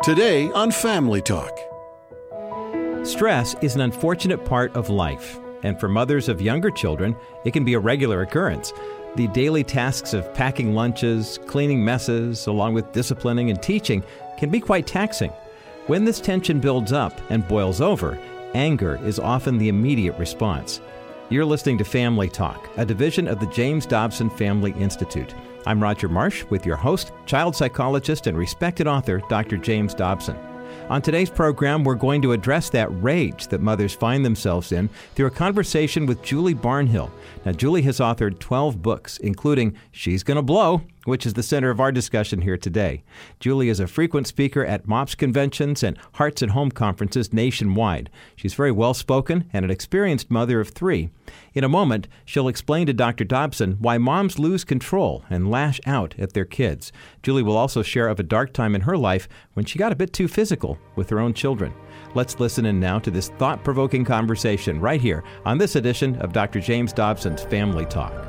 Today on Family Talk. Stress is an unfortunate part of life, and for mothers of younger children, it can be a regular occurrence. The daily tasks of packing lunches, cleaning messes, along with disciplining and teaching, can be quite taxing. When this tension builds up and boils over, anger is often the immediate response. You're listening to Family Talk, a division of the James Dobson Family Institute. I'm Roger Marsh with your host, child psychologist and respected author, Dr. James Dobson. On today's program, we're going to address that rage that mothers find themselves in through a conversation with Julie Barnhill. Now, Julie has authored 12 books, including She's Gonna Blow, which is the center of our discussion here today. Julie is a frequent speaker at MOPS conventions and Hearts at Home conferences nationwide. She's very well-spoken and an experienced mother of 3. In a moment, she'll explain to Dr. Dobson why moms lose control and lash out at their kids. Julie will also share of a dark time in her life when she got a bit too physical with her own children. Let's listen in now to this thought-provoking conversation right here on this edition of Dr. James Dobson's Family Talk.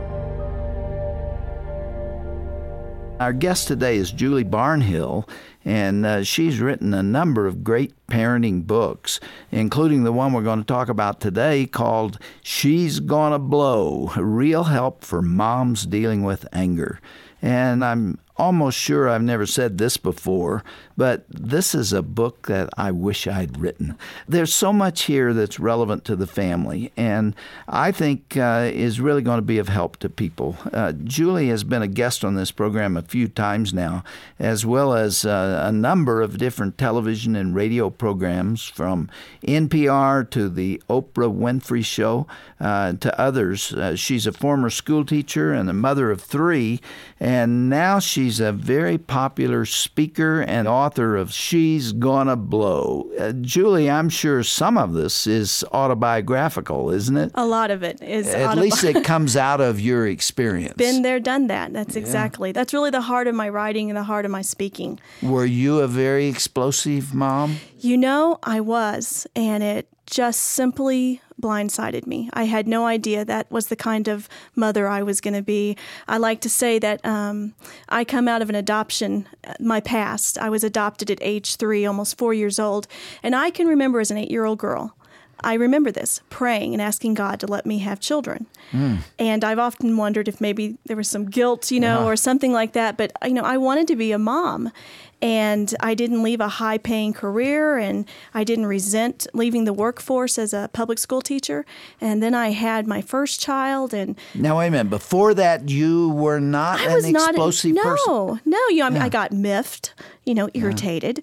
Our guest today is Julie Barnhill, and she's written a number of great parenting books, including the one we're going to talk about today called She's Gonna Blow, Real Help for Moms Dealing with Anger. And I'm almost sure I've never said this before, but this is a book that I wish I'd written. There's so much here that's relevant to the family, and I think is really going to be of help to people. Julie has been a guest on this program a few times now, as well as a number of different television and radio programs, from NPR to the Oprah Winfrey Show to others. She's a former school teacher and a mother of 3, and now she's a very popular speaker and author of She's Gonna Blow. Julie, I'm sure some of this is autobiographical, isn't it? A lot of it is At least it comes out of your experience. Been there, done that. That's exactly. That's really the heart of my writing and the heart of my speaking. Were you a very explosive mom? You know, I was, and it just simply blindsided me. I had no idea that was the kind of mother I was going to be. I like to say that I come out of an adoption, my past. I was adopted at age 3, almost 4 years old, and I can remember as an 8-year-old girl, I remember this, praying and asking God to let me have children. And I've often wondered if maybe there was some guilt, or something like that. But, I wanted to be a mom. And I didn't leave a high-paying career, and I didn't resent leaving the workforce as a public school teacher. And then I had my first child. And now, wait a minute. Before that, you were not an explosive person? No. I got miffed, irritated.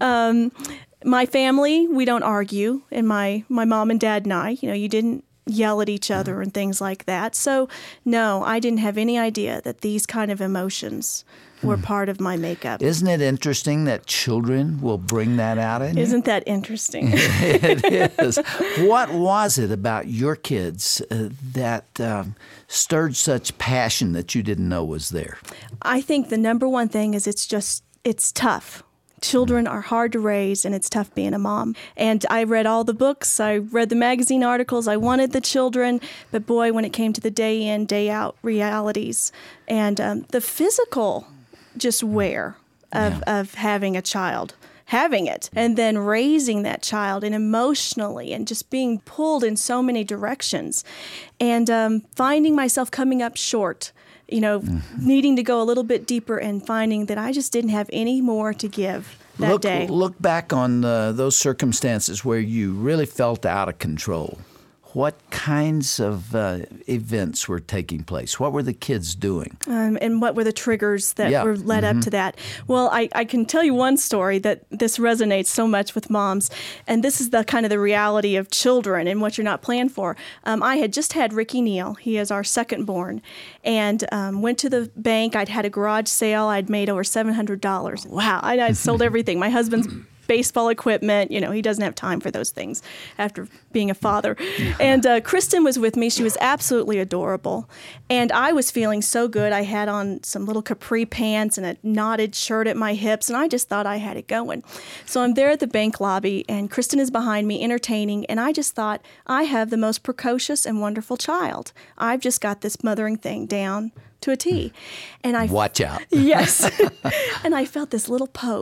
My family, we don't argue, and my mom and dad and I, you didn't yell at each other and things like that. So, no, I didn't have any idea that these kind of emotions were part of my makeup. Isn't it interesting that children will bring that out in you? Isn't that interesting? It is. What was it about your kids that stirred such passion that you didn't know was there? I think the number one thing is it's tough. Children are hard to raise, and it's tough being a mom. And I read all the books, I read the magazine articles, I wanted the children, but boy, when it came to the day in, day out realities and the physical just wear of having a child, having it, and then raising that child, and emotionally, and just being pulled in so many directions, and finding myself coming up short, needing to go a little bit deeper, and finding that I just didn't have any more to give that day. Look back on those circumstances where you really felt out of control. What kinds of events were taking place? What were the kids doing? And what were the triggers that were led up to that? Well, I can tell you one story that this resonates so much with moms, and this is the kind of the reality of children and what you're not planned for. I had just had Ricky Neal. He is our second born, and went to the bank. I'd had a garage sale. I'd made over $700. Wow, I sold everything. My husband's baseball equipment. He doesn't have time for those things after being a father. And Kristen was with me. She was absolutely adorable. And I was feeling so good. I had on some little capri pants and a knotted shirt at my hips, and I just thought I had it going. So I'm there at the bank lobby, and Kristen is behind me entertaining, and I just thought, I have the most precocious and wonderful child. I've just got this mothering thing down to a T. And Watch out. Yes. And I felt this little poke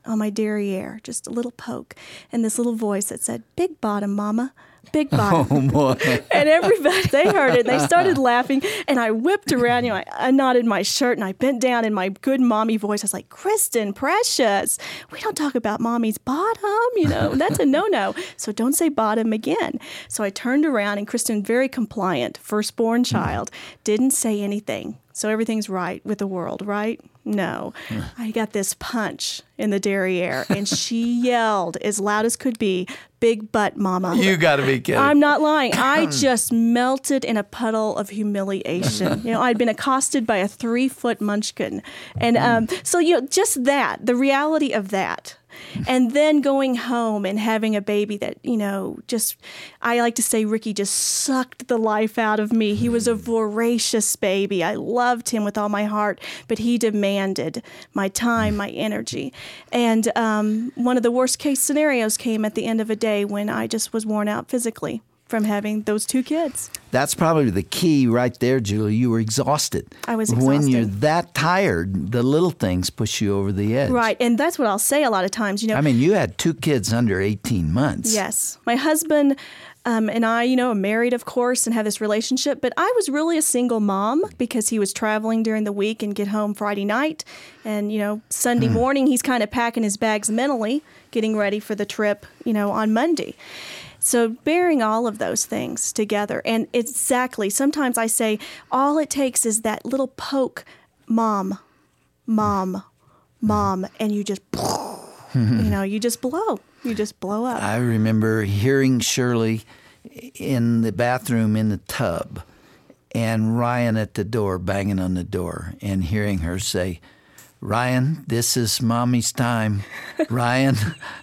on my derriere, just a little poke, and this little voice that said, "Big bottom, Mama. Big bottom." Oh, boy. And everybody, they heard it. They started laughing, and I whipped around. I knotted my shirt, and I bent down in my good mommy voice. I was like, "Kristen, precious, we don't talk about mommy's bottom. That's a no-no. So don't say bottom again." So I turned around, and Kristen, very compliant, firstborn child, didn't say anything. So everything's right with the world, right? No. I got this punch in the derriere, and she yelled as loud as could be, "Big butt, Mama." You got to be kidding. I'm not lying. I just melted in a puddle of humiliation. I'd been accosted by a 3-foot munchkin. And just that, the reality of that. And then going home and having a baby that, I like to say Ricky just sucked the life out of me. He was a voracious baby. I loved him with all my heart, but he demanded my time, my energy. And one of the worst case scenarios came at the end of a day when I just was worn out physically from having those 2 kids. That's probably the key right there, Julie. You were exhausted. I was exhausted. When you're that tired, the little things push you over the edge. Right, and that's what I'll say a lot of times. You had 2 kids under 18 months. Yes. My husband and I, are married, of course, and have this relationship, but I was really a single mom because he was traveling during the week and get home Friday night. And, Sunday morning, he's kind of packing his bags mentally, getting ready for the trip, on Monday. So bearing all of those things together, and exactly, sometimes I say, all it takes is that little poke, mom, and you just, you just blow. You just blow up. I remember hearing Shirley in the bathroom in the tub and Ryan at the door, banging on the door, and hearing her say, "Ryan, this is Mommy's time. Ryan,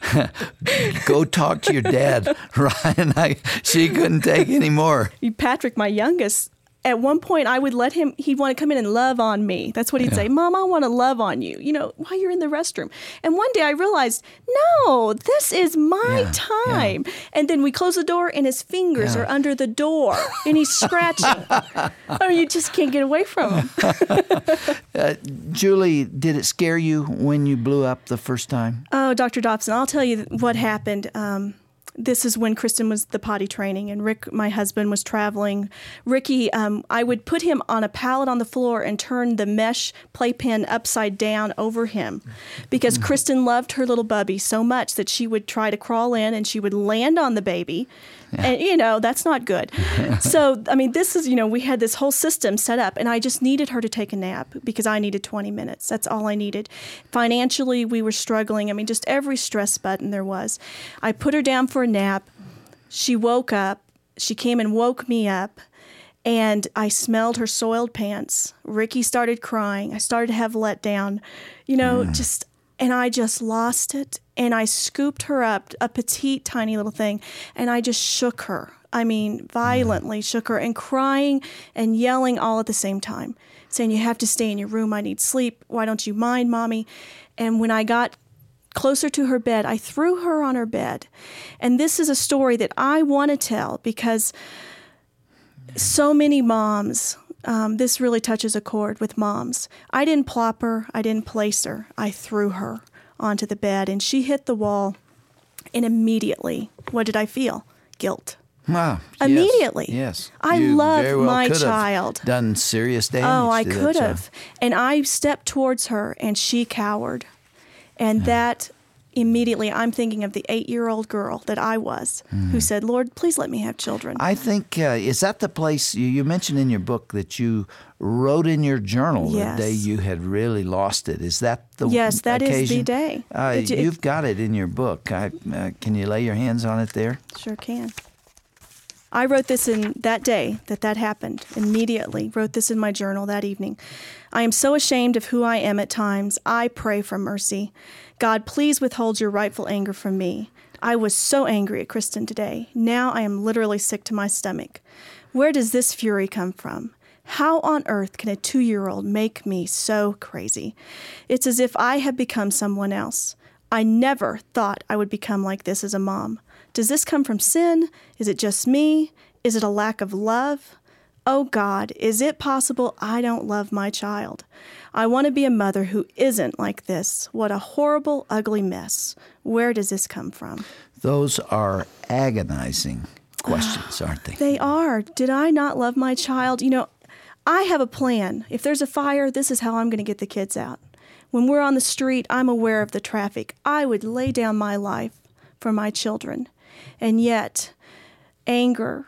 go talk to your dad." Ryan, she couldn't take any more. Patrick, my youngest, at one point I would let him, he'd want to come in and love on me. That's what he'd say, "Mom, I want to love on you, while you're in the restroom." And one day I realized, no, this is my time. Yeah. And then we close the door and his fingers are under the door and he's scratching. You just can't get away from him. Julie, did it scare you when you blew up the first time? Oh, Dr. Dobson, I'll tell you what happened. This is when Kristen was the potty training and Rick, my husband, was traveling. Ricky, I would put him on a pallet on the floor and turn the mesh playpen upside down over him because Kristen loved her little bubby so much that she would try to crawl in and she would land on the baby. And, that's not good. So, this is, we had this whole system set up and I just needed her to take a nap because I needed 20 minutes. That's all I needed. Financially, we were struggling. Just every stress button there was. I put her down for a nap. She woke up. She came and woke me up. And I smelled her soiled pants. Ricky started crying. I started to have letdown. And I just lost it. And I scooped her up, a petite, tiny little thing, and I just shook her. Violently shook her and crying and yelling all at the same time, saying, "You have to stay in your room. I need sleep. Why don't you mind, Mommy?" And when I got closer to her bed, I threw her on her bed. And this is a story that I want to tell because so many moms, this really touches a chord with moms. I didn't plop her. I didn't place her. I threw her onto the bed, and she hit the wall. And immediately, what did I feel? Guilt. Wow. Immediately. Yes. I love my child. Done serious damage. Oh, I could have. And I stepped towards her, and she cowered. And that immediately, I'm thinking of the 8-year-old girl that I was who said, "Lord, please let me have children." I think, is that the place you mentioned in your book that you wrote in your journal the day you had really lost it? Is that the Yes, that occasion? is the day. You've got it in your book. Can you lay your hands on it there? Sure can. I wrote this in that day that happened, immediately, wrote this in my journal that evening. "I am so ashamed of who I am at times. I pray for mercy. God, please withhold your rightful anger from me. I was so angry at Kristen today. Now I am literally sick to my stomach. Where does this fury come from? How on earth can a 2-year-old make me so crazy? It's as if I have become someone else. I never thought I would become like this as a mom. Does this come from sin? Is it just me? Is it a lack of love? oh God, is it possible I don't love my child? I want to be a mother who isn't like this. What a horrible, ugly mess. Where does this come from? Those are agonizing questions, aren't they? They are. Did I not love my child? I have a plan. If there's a fire, this is how I'm going to get the kids out. When we're on the street, I'm aware of the traffic. I would lay down my life for my children. And yet, anger,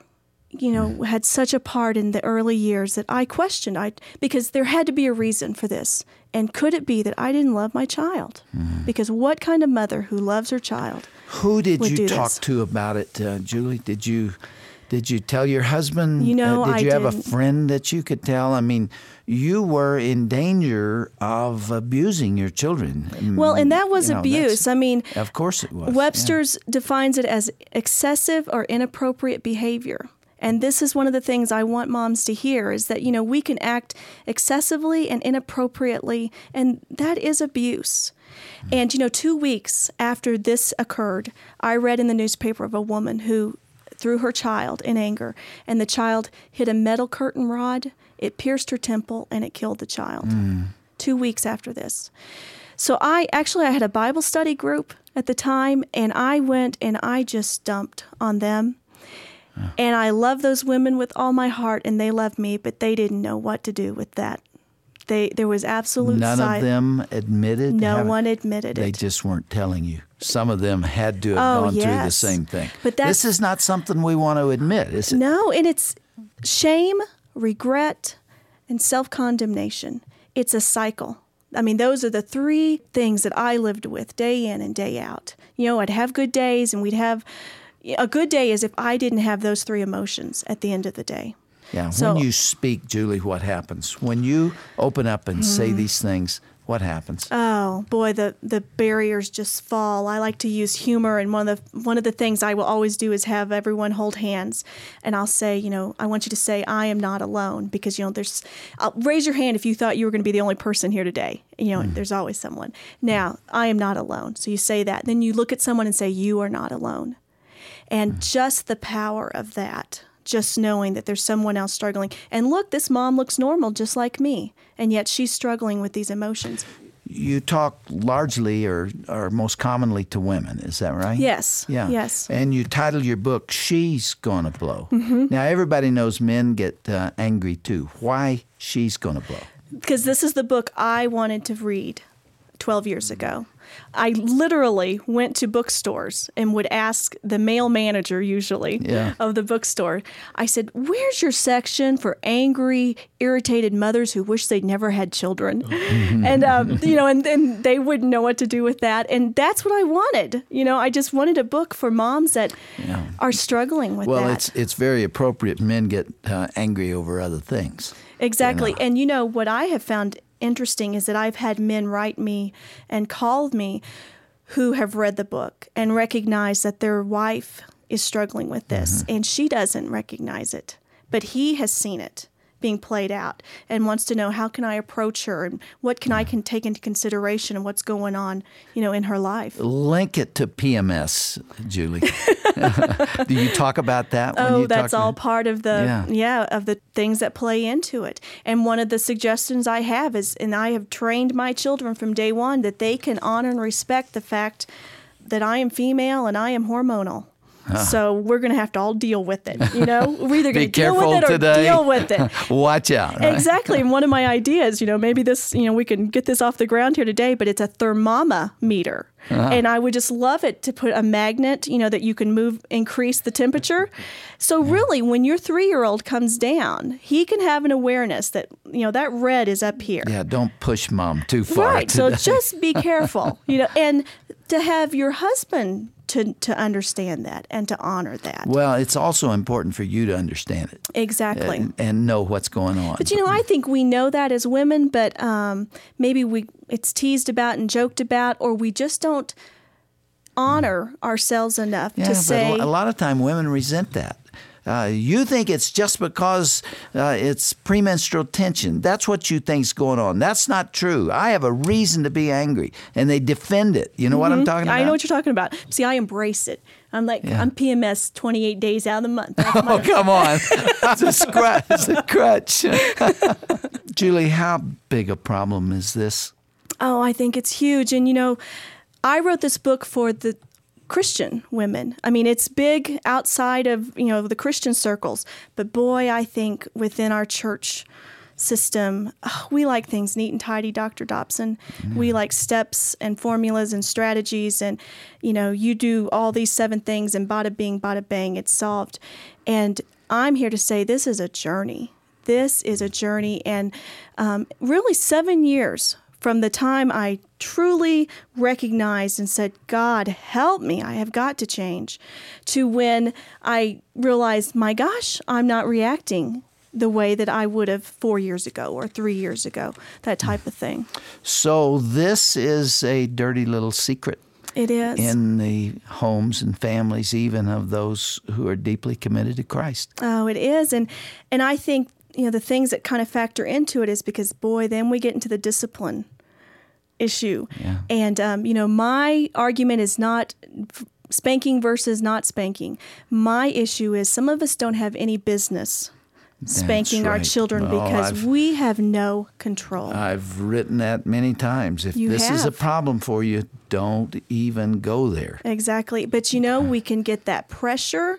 had such a part in the early years that I questioned, because there had to be a reason for this. And could it be that I didn't love my child? Because what kind of mother who loves her child Who did would you do talk this? to about it, Julie? Did you tell your husband? Did you have a didn't. friend that you could tell? I mean, you were in danger of abusing your children. Well, and that was abuse. I mean, of course it was. Webster's defines it as excessive or inappropriate behavior. And this is one of the things I want moms to hear is that, we can act excessively and inappropriately, and that is abuse. And, 2 weeks after this occurred, I read in the newspaper of a woman who threw her child in anger, and the child hit a metal curtain rod, it pierced her temple, and it killed the child. 2 weeks after this. So I had a Bible study group at the time, and I went and I just dumped on them. And I love those women with all my heart, and they loved me, but they didn't know what to do with that. There was absolute None of them admitted? No one admitted it. They just weren't telling you. Some of them had to have gone through the same thing. But this is not something we want to admit, is it? No, and it's shame, regret, and self-condemnation. It's a cycle. I mean, those are the three things that I lived with day in and day out. I'd have good days, and we'd have... A good day is if I didn't have those three emotions at the end of the day. Yeah. So, when you speak, Julie, what happens? When you open up and say these things, what happens? Oh boy, the barriers just fall. I like to use humor, and one of the things I will always do is have everyone hold hands, and I'll say, I want you to say, I am not alone, because raise your hand if you thought you were going to be the only person here today. There's always someone. Now, I am not alone. So you say that, then you look at someone and say, you are not alone. And just the power of that, just knowing that there's someone else struggling. And look, this mom looks normal just like me, and yet she's struggling with these emotions. You talk largely or most commonly to women, is that right? Yes. Yeah. Yes. And you title your book, She's Gonna Blow. Now, everybody knows men get angry too. Why She's Gonna Blow? Because this is the book I wanted to read 12 years ago. I literally went to bookstores and would ask the male manager, usually, of the bookstore. I said, where's your section for angry, irritated mothers who wish they'd never had children? And, and they wouldn't know what to do with that. And that's what I wanted. I just wanted a book for moms that are struggling with that. Well, it's very appropriate. Men get angry over other things. Exactly. And what I have found interesting is that I've had men write me and call me who have read the book and recognize that their wife is struggling with this, and she doesn't recognize it, but he has seen it being played out and wants to know, how can I approach her and what can I take into consideration of what's going on, in her life. Link it to PMS, Julie. Do you talk about that? Oh, that's all part of of the things that play into it. And one of the suggestions I have is, and I have trained my children from day one, that they can honor and respect the fact that I am female and I am hormonal. So we're going to have to all deal with it. We're either going to deal with it or deal with it. Watch out. Right? Exactly. And one of my ideas, maybe this, we can get this off the ground here today, but it's a thermometer. And I would just love it to put a magnet, that you can increase the temperature. So really, when your 3-year-old comes down, he can have an awareness that, that red is up here. Yeah, don't push mom too far. Right. Today. So just be careful, and to have your husband to understand that and to honor that. Well, it's also important for you to understand it. Exactly. And know what's going on. But, I think we know that as women, but maybe it's teased about and joked about, or we just don't honor ourselves enough to say. But a lot of time women resent that. You think it's just because it's premenstrual tension. That's what you think's going on. That's not true. I have a reason to be angry. And they defend it. You know what I'm talking about? I know what you're talking about. See, I embrace it. I'm like, I'm PMS 28 days out of the month. Oh, come on. It's a crutch. Julie, how big a problem is this? Oh, I think it's huge. And, I wrote this book for the Christian women. I mean, it's big outside of, the Christian circles. But boy, I think within our church system, we like things neat and tidy, Dr. Dobson. Yeah. We like steps and formulas and strategies. And, you do all these 7 things and bada bing, bada bang, it's solved. And I'm here to say this is a journey. This is a journey. And really 7 years from the time I truly recognized and said, God, help me, I have got to change, to when I realized, my gosh, I'm not reacting the way that I would have 4 years ago or 3 years ago, that type of thing. So this is a dirty little secret. It is. In the homes and families, even of those who are deeply committed to Christ. Oh, it is. And I think, the things that kind of factor into it is because, boy, then we get into the discipline issue. Yeah. And, my argument is not spanking versus not spanking. My issue is some of us don't have any business spanking our children because we have no control. I've written that many times. If this is a problem for you, don't even go there. Exactly. But, we can get that pressure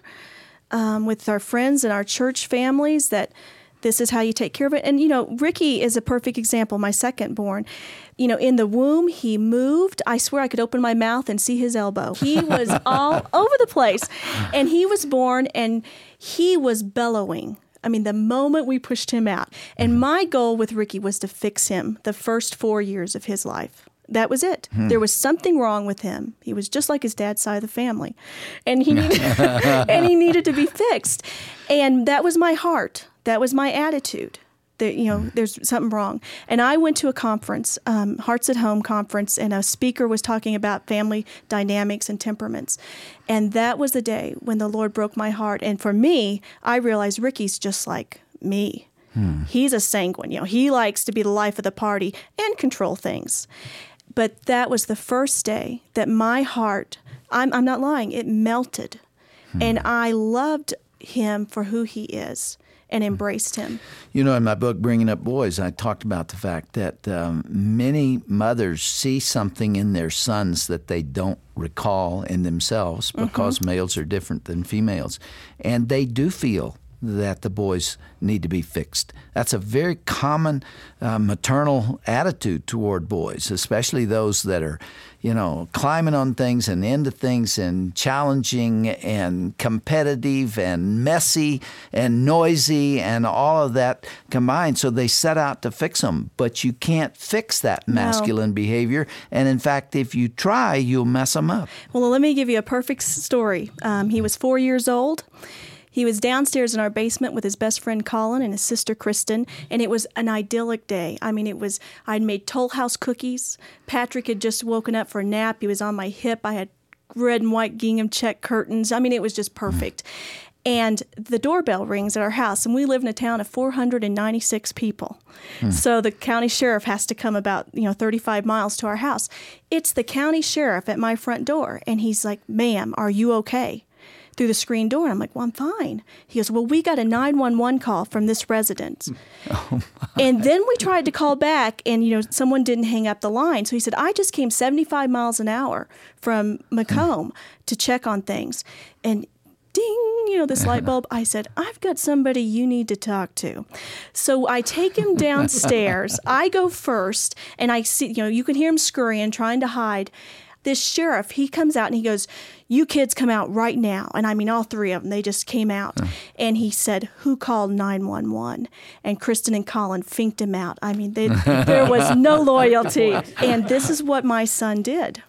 with our friends and our church families that this is how you take care of it. And, Ricky is a perfect example, my second born. In the womb, he moved. I swear I could open my mouth and see his elbow. He was all over the place. And he was born and he was bellowing. I mean, the moment we pushed him out. And my goal with Ricky was to fix him the first 4 years of his life. That was it. There was something wrong with him. He was just like his dad's side of the family. And he needed, and he needed to be fixed. And that was my heart. That was my attitude. That, there's something wrong. And I went to a conference, Hearts at Home conference, and a speaker was talking about family dynamics and temperaments. And that was the day when the Lord broke my heart. And for me, I realized Ricky's just like me. He's a sanguine. He likes to be the life of the party and control things. But that was the first day that my heart, I'm not lying, it melted. And I loved him for who he is and embraced him. In my book, Bringing Up Boys, I talked about the fact that many mothers see something in their sons that they don't recall in themselves because males are different than females. And they do feel that the boys need to be fixed. That's a very common maternal attitude toward boys, especially those that are, climbing on things and into things and challenging and competitive and messy and noisy and all of that combined. So they set out to fix them. But you can't fix that masculine behavior. And in fact, if you try, you'll mess them up. Well, let me give you a perfect story. He was 4 years old. He was downstairs in our basement with his best friend Colin and his sister Kristen, and it was an idyllic day. I mean, I'd made Toll House cookies. Patrick had just woken up for a nap. He was on my hip. I had red and white gingham check curtains. I mean, it was just perfect. And the doorbell rings at our house, and we live in a town of 496 people. So the county sheriff has to come about 35 miles to our house. It's the county sheriff at my front door, and he's like, "Ma'am, are you okay?" Through the screen door. And I'm like, "Well, I'm fine." He goes, "Well, we got a 911 call from this resident." And then we tried to call back and, someone didn't hang up the line. So he said, "I just came 75 miles an hour from Macomb to check on things." And ding, this light bulb. I said, "I've got somebody you need to talk to." So I take him downstairs. I go first and I see, you can hear him scurrying, trying to hide. This sheriff, he comes out and he goes, "You kids come out right now." And I mean, all 3 of them, they just came out. And he said, "Who called 911? And Kristen and Colin finked him out. I mean, there was no loyalty. And this is what my son did.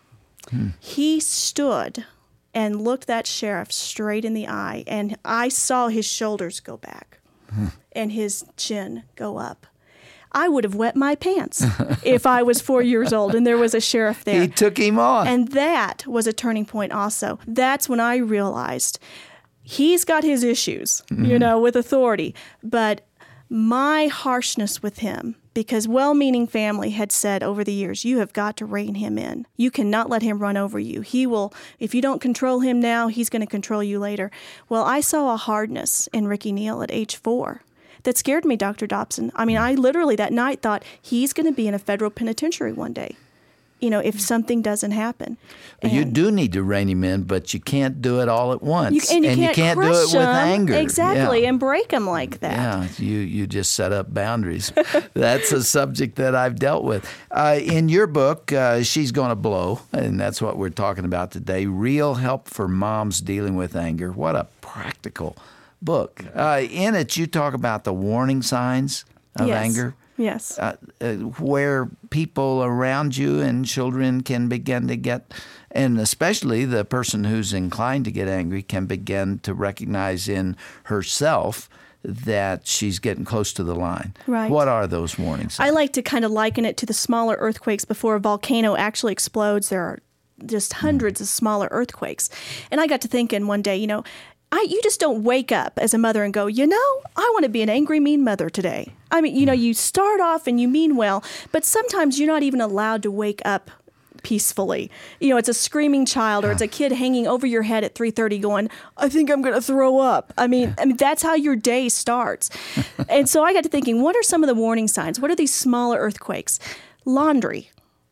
He stood and looked that sheriff straight in the eye. And I saw his shoulders go back and his chin go up. I would have wet my pants if I was 4 years old and there was a sheriff there. He took him on. And that was a turning point also. That's when I realized He's got his issues, with authority. But my harshness with him, because well-meaning family had said over the years, you have got to rein him in. You cannot let him run over you. He will, if you don't control him now, he's going to control you later. Well, I saw a hardness in Ricky Neal at age 4 that scared me, Dr. Dobson. I mean, I literally that night thought he's going to be in a federal penitentiary one day, if something doesn't happen. You do need to rein him in, but you can't do it all at once. You can't do it with anger. Exactly, and break him like that. Yeah, you just set up boundaries. That's a subject that I've dealt with. In your book, She's Gonna Blow, and that's what we're talking about today, Real Help for Moms Dealing with Anger. What a practical book. In it, you talk about the warning signs of anger. Yes. Where people around you and children can begin to get, and especially the person who's inclined to get angry can begin to recognize in herself that she's getting close to the line. Right. What are those warning signs? I like to kind of liken it to the smaller earthquakes before a volcano actually explodes. There are just hundreds of smaller earthquakes. And I got to thinking one day, you just don't wake up as a mother and go, I want to be an angry, mean mother today. I mean, you start off and you mean well, but sometimes you're not even allowed to wake up peacefully. It's a screaming child or it's a kid hanging over your head at 3:30 going, I think I'm going to throw up. I mean, that's how your day starts. And so I got to thinking, what are some of the warning signs? What are these smaller earthquakes? Laundry.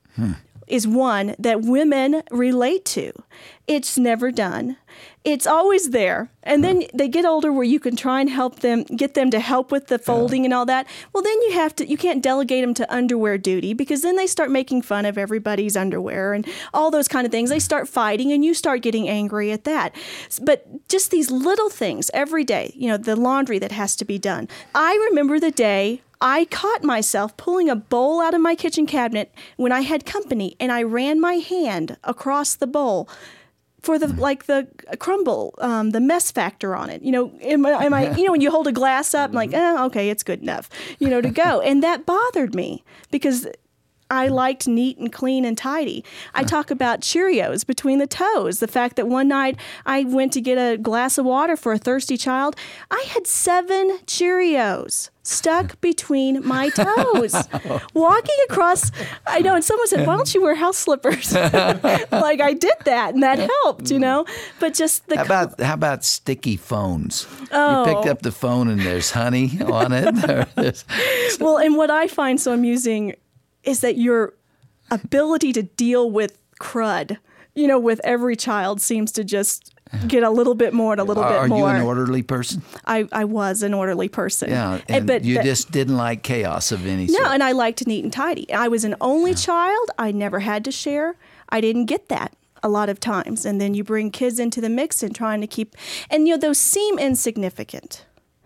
Is one that women relate to. It's never done. It's always there. And then they get older where you can try and help them, get them to help with the folding and all that. Well, then you can't delegate them to underwear duty because then they start making fun of everybody's underwear and all those kind of things. They start fighting and you start getting angry at that. But just these little things every day, the laundry that has to be done. I remember the day I caught myself pulling a bowl out of my kitchen cabinet when I had company, and I ran my hand across the bowl for the crumble, the mess factor on it. Am I when you hold a glass up, I'm like, okay, it's good enough, to go. And that bothered me because I liked neat and clean and tidy. I talk about Cheerios between the toes. The fact that one night I went to get a glass of water for a thirsty child. I had 7 Cheerios stuck between my toes. Walking across, I know, and someone said, why don't you wear house slippers? Like I did that and that helped, But just the... How about sticky phones? Oh. You picked up the phone and there's honey on it. Well, and what I find so amusing is that your ability to deal with crud, with every child seems to just get a little bit more and a little bit more. Are you an orderly person? I was an orderly person. Yeah, but you just didn't like chaos of any sort. No, and I liked neat and tidy. I was an only child. I never had to share. I didn't get that a lot of times. And then you bring kids into the mix and trying to keep... And, those seem insignificant.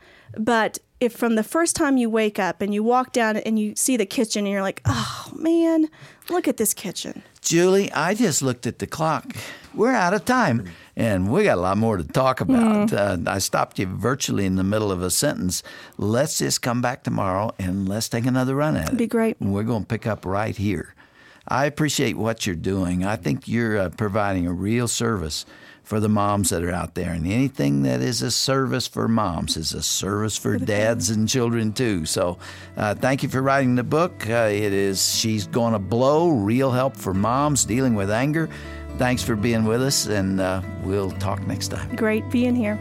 But if from the first time you wake up and you walk down and you see the kitchen and you're like, oh, man, look at this kitchen. Julie, I just looked at the clock. We're out of time, and we got a lot more to talk about. I stopped you virtually in the middle of a sentence. Let's just come back tomorrow, and let's take another run at it. Be great. We're going to pick up right here. I appreciate what you're doing. I think you're providing a real service for the moms that are out there. And anything that is a service for moms is a service for dads and children, too. So thank you for writing the book. It is She's Gonna Blow, Real Help for Moms Dealing with Anger. Thanks for being with us, and we'll talk next time. Great being here.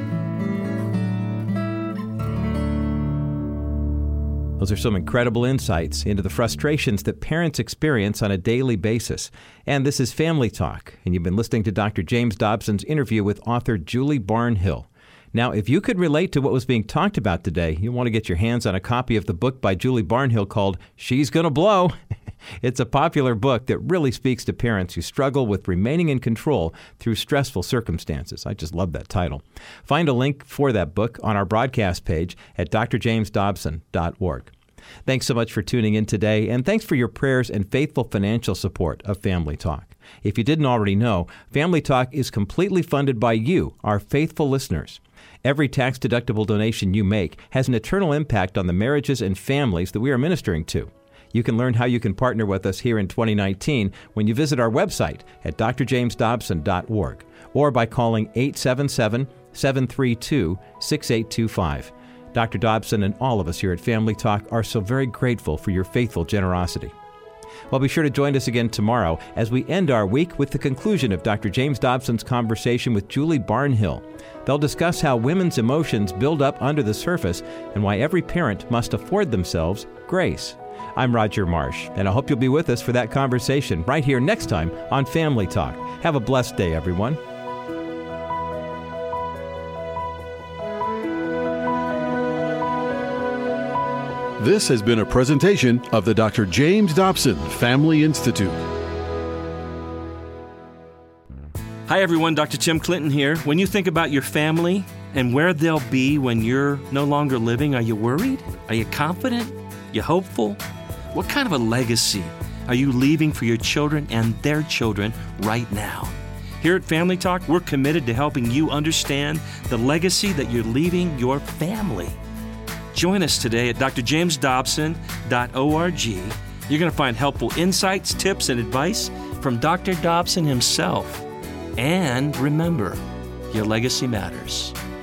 Those are some incredible insights into the frustrations that parents experience on a daily basis. And this is Family Talk, and you've been listening to Dr. James Dobson's interview with author Julie Barnhill. Now, if you could relate to what was being talked about today, you'll want to get your hands on a copy of the book by Julie Barnhill called She's Gonna Blow. It's a popular book that really speaks to parents who struggle with remaining in control through stressful circumstances. I just love that title. Find a link for that book on our broadcast page at drjamesdobson.org. Thanks so much for tuning in today, and thanks for your prayers and faithful financial support of Family Talk. If you didn't already know, Family Talk is completely funded by you, our faithful listeners. Every tax-deductible donation you make has an eternal impact on the marriages and families that we are ministering to. You can learn how you can partner with us here in 2019 when you visit our website at drjamesdobson.org or by calling 877 732-6825. Dr. Dobson and all of us here at Family Talk are so very grateful for your faithful generosity. Well, be sure to join us again tomorrow as we end our week with the conclusion of Dr. James Dobson's conversation with Julie Barnhill. They'll discuss how women's emotions build up under the surface and why every parent must afford themselves grace. I'm Roger Marsh, and I hope you'll be with us for that conversation right here next time on Family Talk. Have a blessed day, everyone. This has been a presentation of the Dr. James Dobson Family Institute. Hi everyone, Dr. Tim Clinton here. When you think about your family and where they'll be when you're no longer living, are you worried? Are you confident? You hopeful? What kind of a legacy are you leaving for your children and their children right now? Here at Family Talk, we're committed to helping you understand the legacy that you're leaving your family. Join us today at drjamesdobson.org. You're going to find helpful insights, tips, and advice from Dr. Dobson himself. And remember, your legacy matters.